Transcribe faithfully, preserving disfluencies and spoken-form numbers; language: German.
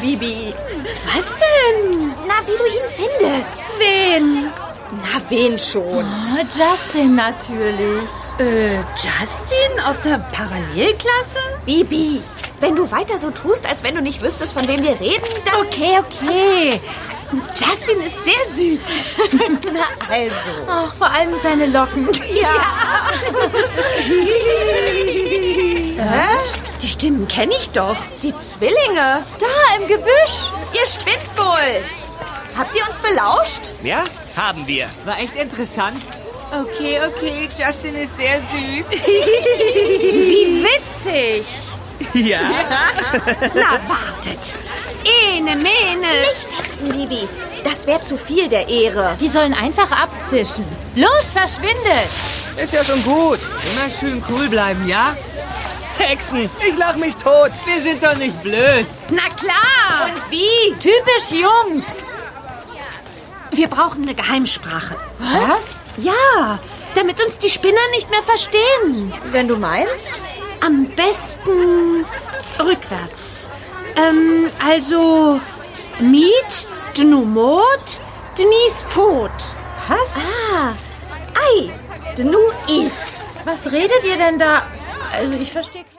Bibi. Was denn? Na, wie du ihn findest. Wen? Na, wen schon? Oh, Justin natürlich. Äh, Justin aus der Parallelklasse? Bibi, wenn du weiter so tust, als wenn du nicht wüsstest, von wem wir reden, dann... Okay, okay. Justin ist sehr süß. Na also. Ach, vor allem seine Locken. Ja. Hä? Die Stimmen kenne ich doch. Die Zwillinge. Da, im Gebüsch. Ihr spinnt wohl. Habt ihr uns belauscht? Ja, haben wir. War echt interessant. Okay, okay, Justin ist sehr süß. Wie witzig. Ja. Na, wartet. Ene, mene. Nicht hexen, Bibi. Das wäre zu viel der Ehre. Die sollen einfach abzischen. Los, verschwindet. Ist ja schon gut. Immer schön cool bleiben, ja? Hexen, ich lach mich tot. Wir sind doch nicht blöd. Na klar. Und wie? Typisch Jungs. Wir brauchen eine Geheimsprache. Was? Ja, damit uns die Spinner nicht mehr verstehen. Wenn du meinst. Am besten rückwärts. Ähm, also Miet, Dnumot, Dnisfot. Was? Ah, Ei, Dnu If. Was redet ihr denn da? Also ich verstehe kein...